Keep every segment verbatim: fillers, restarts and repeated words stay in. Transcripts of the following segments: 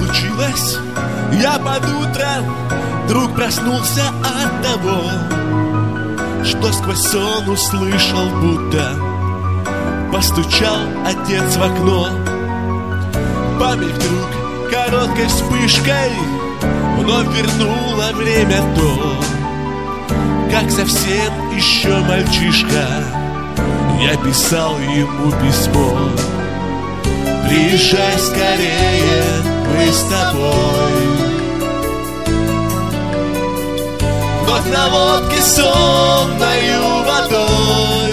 случилось? Я под утро вдруг проснулся от того, что сквозь сон услышал, будто постучал отец в окно. Память вдруг короткой вспышкой вновь вернула время то, как совсем еще мальчишка я писал ему письмо. Приезжай скорее, мы с тобой. Вновь на лодке сонною водой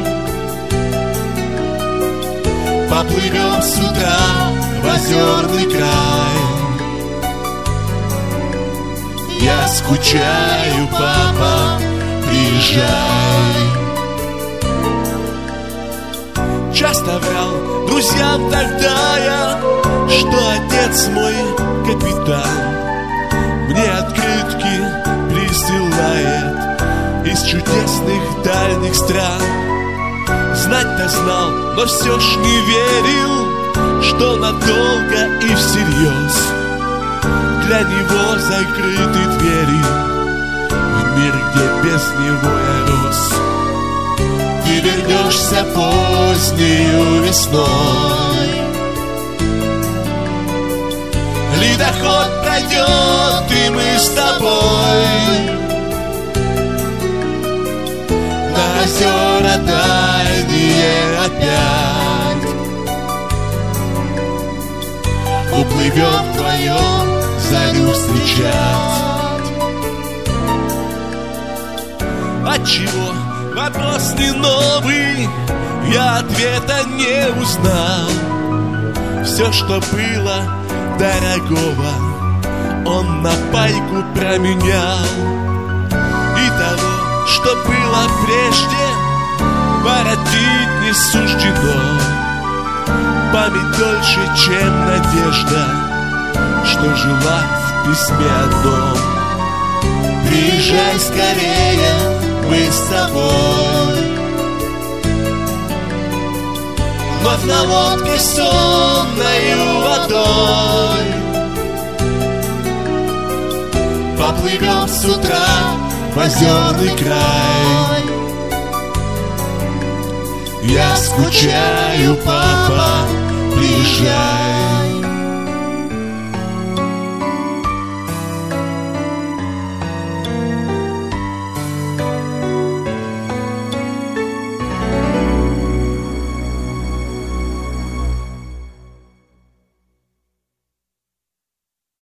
поплывем с утра в озерный край. Я скучаю, папа, приезжай. Часто врал друзьям тогда я, что отец мой капитан мне открытки присылает из чудесных дальних стран. Знать-то знал, но все ж не верил, что надолго и всерьез для него закрыты двери в мир, где без него я рос. Ты вернешься позднею весной, ледоход пройдет, и мы с тобой на озера дальние опять уплывем вдвоем зарю встречать. Отчего? Вопрос не новый, я ответа не узнал. Все, что было дорогого, он на пайку променял. И того, что было прежде, воротить не суждено. Память дольше, чем надежда, что жила в письме одном. Приезжай скорее, мы с тобой. Вновь на лодке сонною водой поплывем с утра в озерный край. Я скучаю, папа, приезжай.